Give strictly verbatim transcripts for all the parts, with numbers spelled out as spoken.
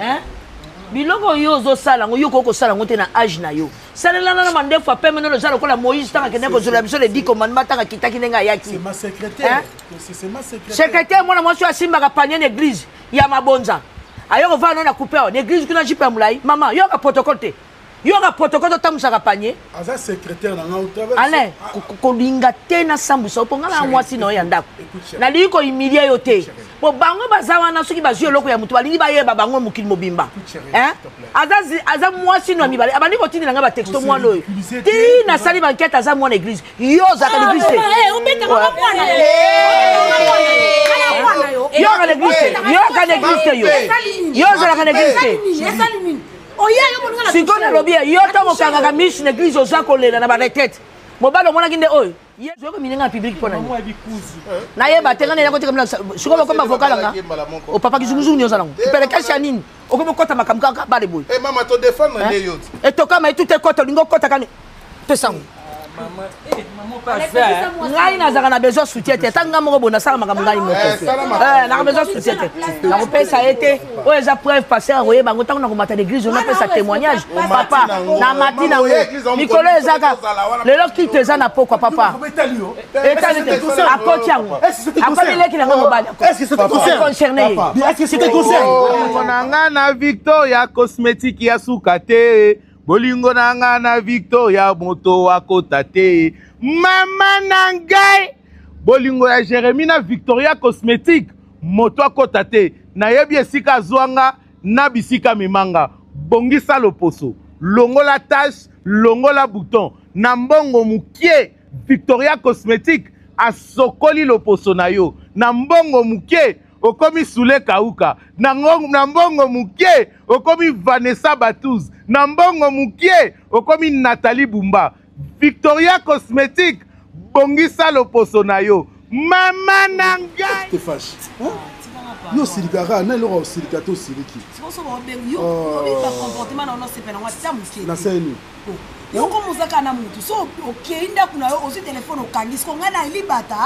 hein biloko yo zo sala ngo yo ko sala ngo te na âge na yo salela na mande fois pe meno za lokola Moïse tanga kende ko zola biso le dix commandements tanga kitaki nenga yaki c'est ma secrétaire c'est ma secrétaire secrétaire mwana mwasi asimba ka panier l'église ya mabonza ayo ko va na couper l'église kuna jipa mulai mama yo ka protocole te yo ka protocole tamusa ka panier aza secrétaire na ngau travers ale ko linga te na sambusa po ngala mwasi no ya ndako na liko humilier yo te po bango bazawa na soki bazio loko ya mutu balingi bayeba bango mukili mobimba hein aza aza mwasi no mibale abandi ko tindi nga ba texto mwana oyo ti na sali banquette aza mwana église yo za ka l'église te eh obeta ka mwana yo ka l'église yo ka l'église yo yo za ka l'église te oya yo monga na sikona lobia yo tango kanga ka miss l'église oza kolela na ba retraite mobalo mona kinde oyo yezo ko minenga public pona na yeba tenga ne yakotika mna sikoba ko avocat nga o papa kizunguzungu nyoza lango pele kasi nini okomo kota makamka ka bale boy eh mama to défendre ne yo et to kama et tout est kota lingo kota kani pesango maman eh maman pas ça ngai na zaka na besoin soutien te tanga moko bona sala makambo ngai moko eh na besoin soutien te na ko pesa été o eza preuve passer roye bango tango na ko mata l'église on a fait sa témoignage papa na matina ngo mikolo ezaka lelo kite eza na pokwa papa etali te apoti yango apoti leki na mobali est-ce que c'était concerné est-ce que c'était concerné monanga na Victoria cosmétique ya sukate bolingo nanga na Victoria moto akota te mama nangai bolingo ya Jérémie na Victoria cosmétique moto akota te nayebi esika zwanga na bisika mimanga bongisa loposo longola tache longola bouton na mbongo mukie Victoria cosmétique asokoli loposo na yo na mbongo mukie okomi Sule Kauka na mbongo mukie okomi Vanessa Batuz na mbongo mukie okomi Nathalie Bumba Victoria cosmétique bongisa loposo na yo mama nangai te fâche yo silikaka na loko silika to siliki sikoso ba obengu yo obiba comportement na ono sepena ngwa tamuke na seni yo ko muzaka na mutu so okeinda kuna yo osi telefone okangi siko ngana ilibata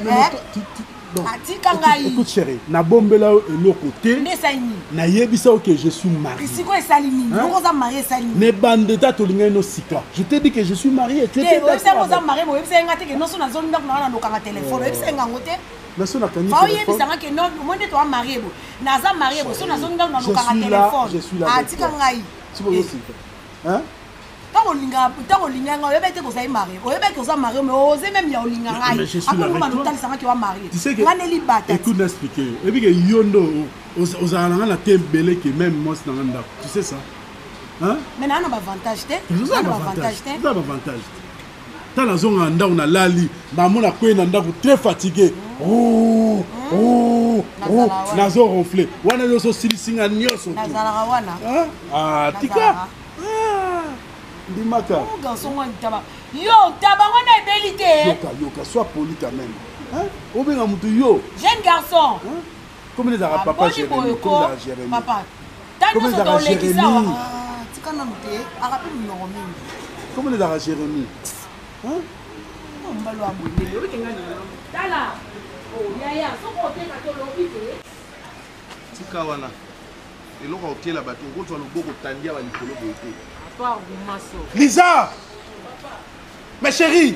atika ngai écoute chérie na bombela eloko te na yebisa que je suis marié siko esalini loko za marié esalini ne bande ta tolinga no sika je te dis que je suis marié tu étais d'accord ça vous a marié mo yebisa ngate ke no so na zone ndako na ndokanga telefone yebisa ngango te na so na kanyi telefone fa yebisa ngake no monde to marié bo na za marié bo so na zone ndako na ndokanga telefone je suis là atika ngai tu peux aussi hein tango linga tango linga nga oyeba te ko za marié oyeba ke za marié mais oser même ya olinga ngai akolo ba notali sanga ke wa marié ngane li bata écoute m'expliquer et puis que yondo ozala nga na tembele que même moi c'est dans ndako tu sais ça hein mais na na avantage te na avantage te na avantage ta na zonga ndako na lali ba mona ko na ndako très fatigué oh oh oh na zo ronfler wana yo so silisinga nyoso na zala wana ah tika Dimaka. Oh, garçon, on taba. Yo, taba, on a ébélité. Yoka, yoka, sois poli quand même. Hein? Ou bien, yo. Jeune garçon. Hein? Comment les arabes, papa Jérémy? Comment les Jérémy? Papa. Comment les arabes Jérémy? Ah, tu connais noté. Arabe, nous n'aurons même. Comment les arabes Jérémy? Hein? On va leur abonner. Tala. Oh, yaya, son côté, la tolobité. Tikawana. Et l'on va au la bateau. On va le beau tandia à l'icolo de l'été. Lisa! Ma chérie!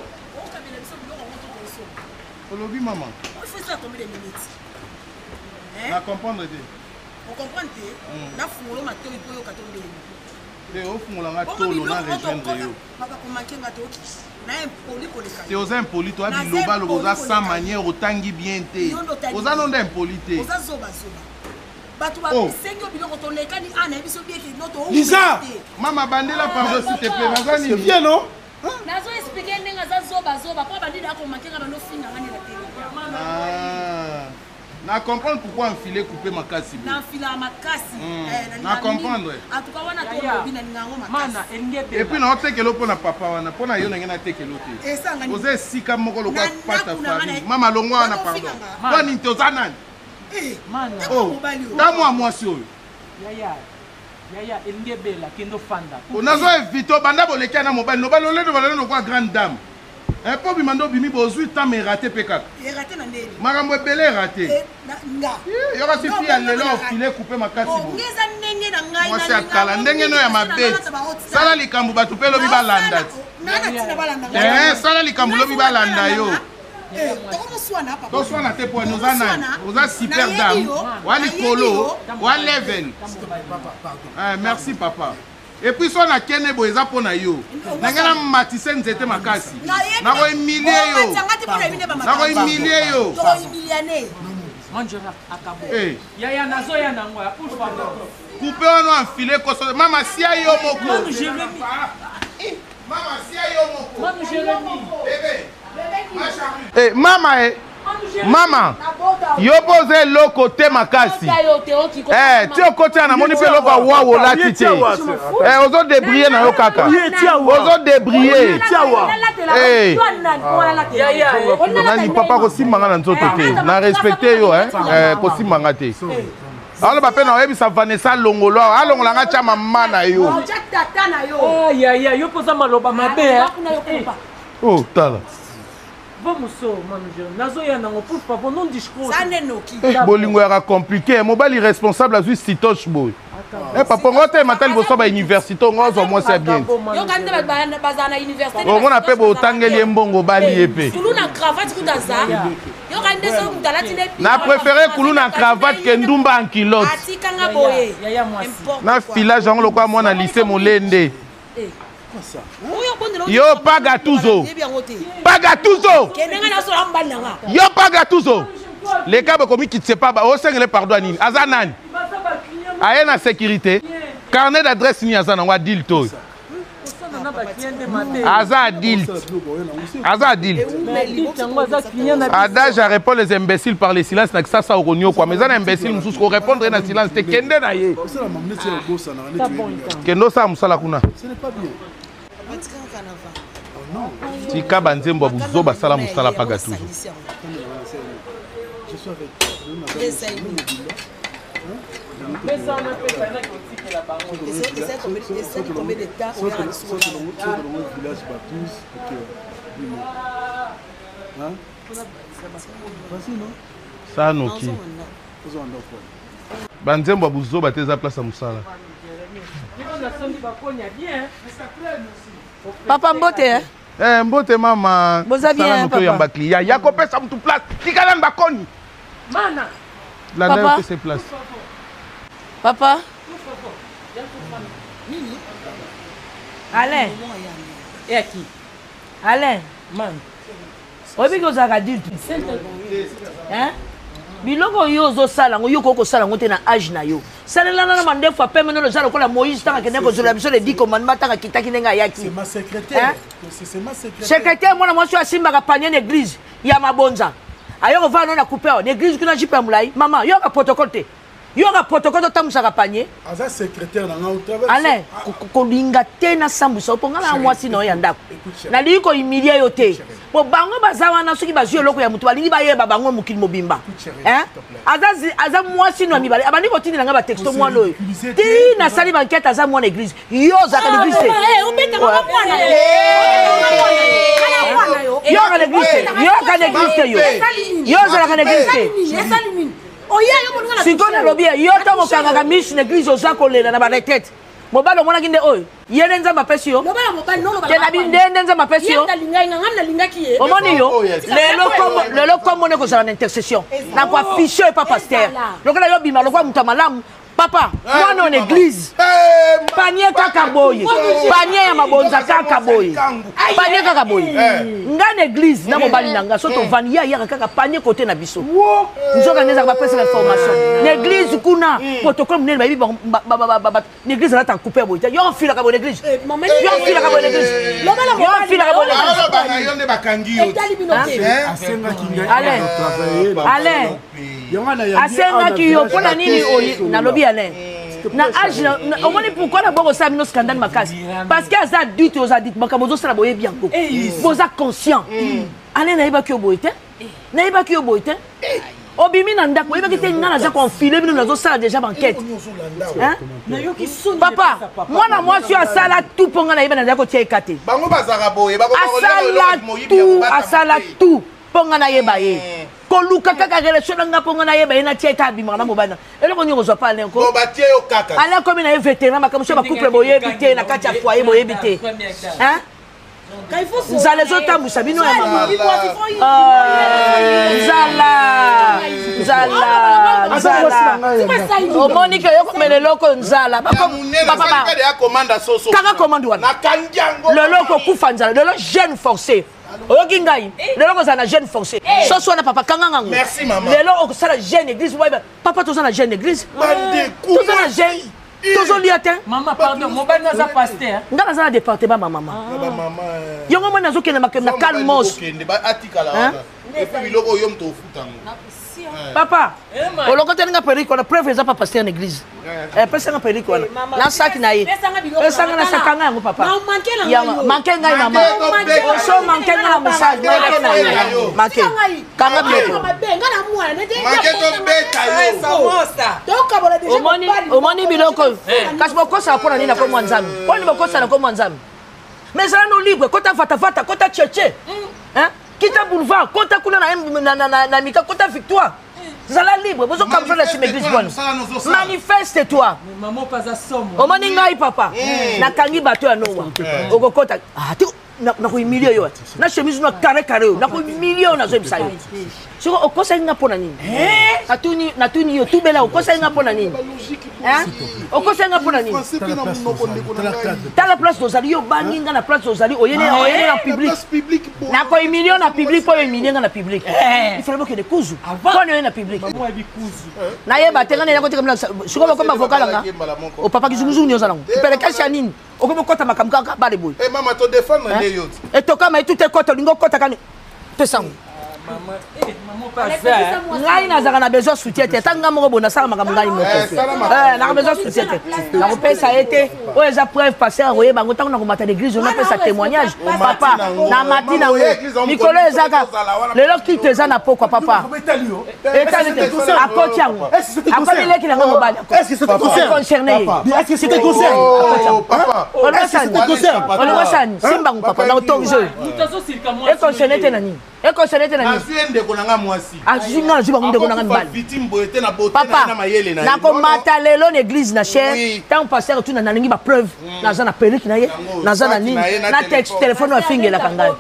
Olobi maman. Il faut ça combien de minutes? Hein? Na comprendre te. On comprend te. Na fungolo ma teo ipo yo katonde. Te o fungola nga tolo na rejoindre yo. Papa ko manquer nga to. Na impoli ko leka. Te oza impoli to abi loba lo oza sans manière otangi bien te. Oza non impoli te. Oza zoba zoba. Lisa! Maman bandela pardon s'il te plaît. Mazani. C'est bien non? Nazo expliquer ndenga za zoba zoba kwa bandida ko mankenga bano finga ngani la télé. Ah. Na comprendre pourquoi enfiler couper makasi. Na enfila makasi. Eh na comprendre. En tout cas wana to lobina ngango makasi. Mana elingebe. Et puis na otekelo pona papa wana pona yo ngena tekelo te. Oze sika moko lokwa pata famille. Mama longwa na pardon. Wani ntozana. Eh, mana. Oh, damo à moi sur. Yaya. Yaya, elingebe la kendo fanda. On a zo evito banda boleka na mobile, no balole no balole no kwa grande dame. Un peu bimando bimi bozui temps mais raté pekak. Il raté na ndeni. Makambo belé raté. Nga. Il y aura suffi à l'élo filet couper ma casse. Ngeza ndenge na ngai na. Moi c'est kala ndenge no ya mabe. Sala likambu batupe lobi balanda. Nana tina balanda. Eh sala likambu lobi balanda yo. Eh, tomo swana papa. To swana te pour nous ana. Vous a super dame. Wali kolo, wa level. Ah merci papa. Et puis son akene bo eza pona yo. Nangana matise nzete makasi. Na ko humilier yo. Na ko humilier yo. To humilianer. Mangera akabo. Eh. Yaya nazo ya nango ya pour favor. Couper on enfiler koso. Mama sia yo moko. Manu Jérémy. Mama sia yo moko. Manu Jérémy. Bébé. Eh mama eh. Mama, yo pose le côté makasi. Eh, tu au côté na moni pe lo ba wawo la tite. Eh, ozo débrier na yo kaka. Ozo débrier. Eh. Nani papa ko simanga na nzoto te. Na respecter yo hein. Eh, ko simanga te. Alors ba pe na oyebi sa Vanessa Longolo. Alongola nga cha mama na yo. Oh ya ya, yo posa maloba mabe. Oh, tala. Vamos só, mano, nazo ya nango pour favor, non discours. Ça n'est noki. Bolingo era compliqué, mobile irresponsable a juste sitoche boy. Eh papa ngote matali bo soba université ngozo moi c'est bien. Yo kande ba bazana université. On a pe bo tangeli mbongo bali epé. Kuluna cravate kutaza. Yo kande so mutala tine. Na préféré kuluna cravate que ndumba en culotte. Atikanga boye. Yaya moi. Na filage en lokwa moi na lycée molende. Yo paga tuzo. Paga tuzo. Yo paga tuzo. Les cas comme qui ne sait pas, au sein de pardon nini. Azanan. Aye na sécurité. Carnet d'adresse ni azana wa deal to. Aza deal. Aza deal. Adage à répondre les imbéciles par les silences na ça ça au ronyo quoi. Mais un imbécile nous ko répondre na silence te kende na ye. Kendo sa musala kuna. Ce n'est pas bien. Tika banzembo buzo basala musala paga tuzo. Je suis avec toi. Mais ça on a fait ça là qui que la banque. Et c'est combien de combien de temps on a sur le village Batous. Hein? Vas-y non? Ça noki. Banzembo buzo bateza place à musala. Papa Mbote hein? Eh Mbote mama. Boza bien papa. Ya baklia ya ko pesa mutu place. Tikala mbakoni. Mana. La papa que c'est place. Papa. Alain. Et qui? Alain. Man. Obi ko za adulte. Hein? Biloko yo zo sala ngo yo ko sala ngo te na âge na yo. Salela na mande fois peme no za lokola Moïse tanga kene ko zola biso le dix commandements tanga kitaki nenga yaki. C'est ma secrétaire. C'est ma secrétaire. Secrétaire moi na moi sur simba ka panier l'église ya mabonza. Ayo va no na couper l'église kuna jipa mulai. Maman yo ka protocole te. Yo ka protocole to musa ka panier. Aza secrétaire na au travers. Alain ko linga te na sambusa oponga na mwasi no ya ndako. Na li ko humilier yo te. Bo bango bazawa na soki bazio loko ya mutu balingi bayeba bango mukili mobimba. Hein? Aza aza mwasi no mibale. Abandi ko tindi nga ba texto mwa loyo. Ti na sali banquette aza mwa na église. Yo za ka l'église. Eh, obeta mwa mwana. Yo ka l'église. Yo ka l'église yo. Yo za ka l'église. Sikola lobi yo to mo kanga miss l'église oza kolela na ba retraite. Mobalo mwana kinde oyo. Yene nzamba pesi yo. Lobala mobali no lobala. Kena binde nzamba pesi yo. Yenda linga ngam na linga kiye. Omoni yo. Lelo komo lelo komo ne ko za na intercession. Na ko afficher pa pasteur. Lokola yo bima lokwa mutamalamu. Papa, moi non église. Panier kaka boye. Panier ya mabonza kaka boye. Panier kaka boye. Nga église na mobali nanga soto vani ya ya kaka panier côté na biso. Nzoka ngeza ba pesa information. L'église kuna protocole munene ba biba ba ba ba l'église là ta couper boye. Yo fila ka boye l'église. Yo fila ka boye l'église. Yo fila ka boye l'église. Ba yo ne bakangi yo. Asenga kinga. Allez. Allez. Asenga ki yo pona nini oyi na lobi Alain. Na âge na omoni pourquoi na boko sa mino scandale makasi. Parce que ça adulte aux adultes bakabozo sala boye bien ko. Boza conscient. Alain na yeba ki oboite. Na yeba ki oboite. obimi na ndako oyebaki te nga naza konfile bino nazosala déjà banquête papa mwana mwasi oyo asala tu mpo nga nayeba naza kotia eka te asala tu mpo nga nayeba ye koluka kaka relation na nga mpo nga nayeba ye natia eka abimaka na mobali eloko nini kozwa pa alenko ale komi na ye vétéran makambo so bakouple boyebi te na kati ya foyer boyebi te nzala ezotambwisa bino ya mama nzala nzala nzala omoni ke yokomela eloko nzala kaka komande wana lelo okokufa nzala lelo jeune forcé oyoki ngai lelo kozala na jeune forcé soso wana papa kanga ngango lelo okosala jeune église papa toza na jeune église toza na jeune tozolia te mama pardon mobali naza pasteur nga naza na département ba mama yongo mwana nazokende makende na calmos papa olokoteli nga perike wana preuve eza pa pasteur na église pesanga perike wana na saki na ye pesanga na sakanga yango papa manke ngai mama oso manke ngai na message manke na ye manke kanga bieko omoni biloko kasi bokosala mpona nini nakomwa nzambe mponi bokosala nakomwa nzambe mais ezala no libre kota fatafata kota cheche kita boulevard kota kuna na mika kota victoire zala libre bozo kamfra na sim église bwana manifeste toi omoni ngai papa nakangi bato ya nowa okokota nakohumilie yo na chemise na carré carré yo nakohumilie yo nazoyebisa yo siko okosali nga mpona nini natuni yo tubela okosali nga mpona nini okosali nga mpona nini tala place tozali yo bangi nga na place tozali oyene na public nakohumilie yo na public mpo yo humilie nga na public ifale bokende kuzu mpona yo na public nayeba te nga nena kotika siko bakoma vocal nga opapa kizunguzungu ni ozalango kipelekasi ya nini okobokota makambo kaka bale boye etokama etute kota olingo okota kani pesango ngai nazaka na besoin soutien te tanga moko boye nasala makambo ngai moko naka besoin soutien te nakopesa ye te oyo eza preuve passer akoyeba yango ntango nakomata l'église onapesa témoignage papa na mati nango mikolo ezaka lelo kite eza na pokwa papa etali te akoti yango akomi leki nango mobali concerné ye olongosani simbango papa na otorize oyo econcerné te na nini econcerné te na nini azinga na zibango ndeko nanga mibali papa nakomata lelo na église na chaire ntango paster tuna nalingi bapreuve naza na perike na ye naza na nini na texte telefone afingelaka ngai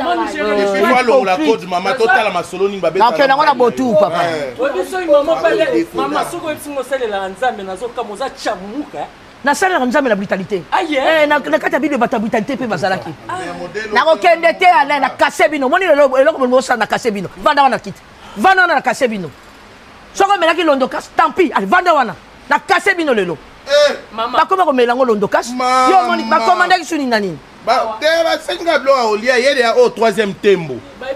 nakende yango na botu papa nasalelaka nzambe na brutalité na kati ya bino bato ya brutalité mpe bazalaki nakokende te na kase bino moni eloko bolingo osala na kase bino vanda wana kiti vanda wana na kase bino soko omelaki londo kasi tampi ali vanda wana na kase bino lelo bakoma komela yango londo kasi yo moni bakomandaki suni na nini basenga biloko aolia yede ya oyo troisième tembo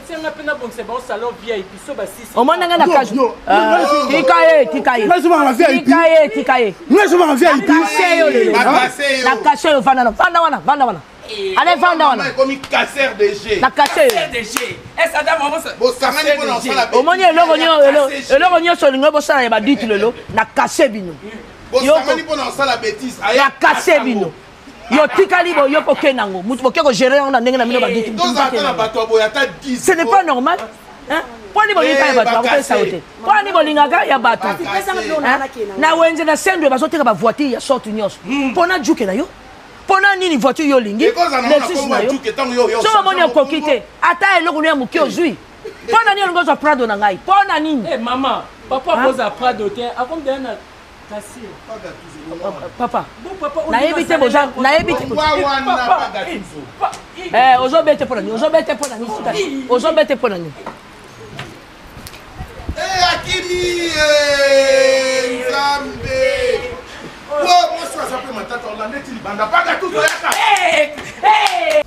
omona nga na kasu tika ye tika ye tika ye tika ye nakase yo lelo nakase yo vanda wana vanda wana vanda wana ale vanda wana nakase yo omoni eloko nyonso olingo bosala ya baditi lelo nakase bino nakase bino yo tikali bo yo poke nango mutu boke ko gérer on na ndenge na mino baditi ce n'est pas normal hein poni bolinga ya bato ko pesa ote poni bolinga ga ya bato na wenze na sendo bazoteka ba voiture ya sorte nyos pona juke na yo pona nini voiture yo lingi lesis na yo so moni okokite ata eloko ya muki ozui pona nini ngozo prado na ngai pona nini eh mama papa poza prado te akombe na papa nayebi te boza nayebi te eh ozobete pona ni ozobete pona ni sika ozobete pona ni eh akimi eh zambe wo moso asape matata olandeti libanda paka tuzo yaka eh eh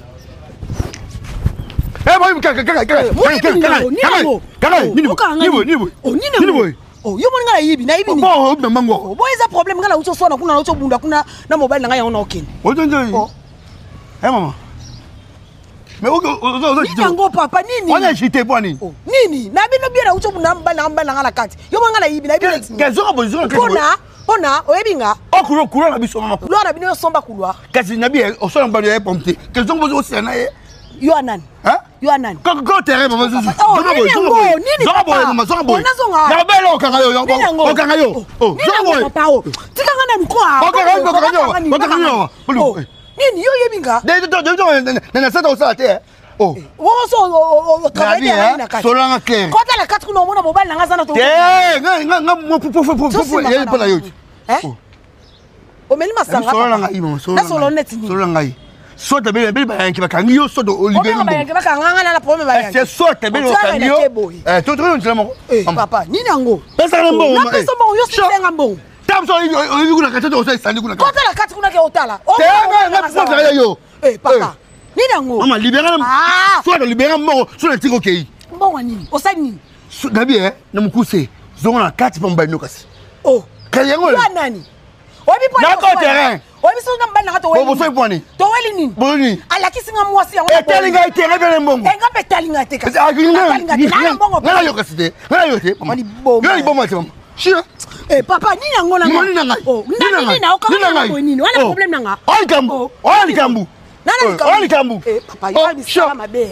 eh boy kaka kaka kaka kaka nibo nibo nibo oh yo moni ngala yibi na yibi ni oh mama ngoko bo eza problem ngala uso sona kuna na uso bunda kuna na mobile na nga yona okene ojonjo eh mama Mais nini yango papa nini on a jeté pour nini nini na bino bien na ucho na mbana mbana na kati yo manga na yibi na yibi quels ont besoin que ona ona oyebinga o kulo kulo na biso mama kulo na bino somba kulo kasi na bien o so na mbana ya pompe quels ont besoin aussi na ye yo anani hein yo anani ko ko terrain papa zuzu nini yango nini papa mama zo boy onazonga na belo kanga yo o kanga yo oh zo boy papa o tikanga na mikwa o kanga yo o kanga yo o kanga yo nini yo yebinga de de de de na sata o sa te oh woso o travailler na kati solanga clair ko tala kati kuno mona mobile na ngazana to eh nga nga nga mo po po po po ye pala yo eh o meli masanga solanga imo solanga solo neti ni solanga i so te be be ba yanki ba kangi yo so do oliver ba yanki ba kanga na problème ba yanki c'est so te be lo kangi yo eh to to ntela mo eh papa nini yango pesa na mbongo na pesa mbongo yo singa mbongo tam so yo kuna kati to so sandi kuna ko tala kati kuna ke otala o nga nga pesa yo eh papa nini yango mama libérer soit de libérer mbongo so na tiko kei mbongo nini osani nini dabi eh na mukuse zongo na kati pamba nokasi oh kayango la nani obi po na ko terrain obi so na mbana to weli bo so poni to weli nini boni ala kisinga mwasi yango etelinga terrain bele mbongo enga betalinga te kasi na mbongo na yo kasi te na yo te yo iboma te mama shia eh papa nini yango na nini na ngai oh nini na okanga ko nini wala problème na nga on kambu on kambu nana kambu on kambu eh papa yo bisala mabe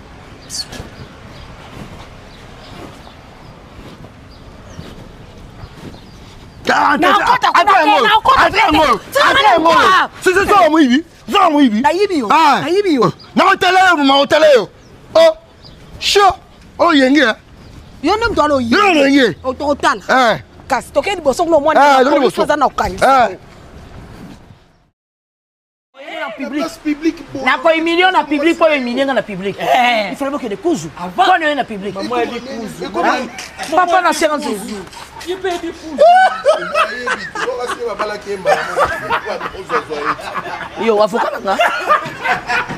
yo nde mtu aloyi otala kasi tokeni boso no mwana na okanisa na ko million na public po million na public il fallait que de kuzu quand on est na public papa na séance il paye du fou yo avocat nga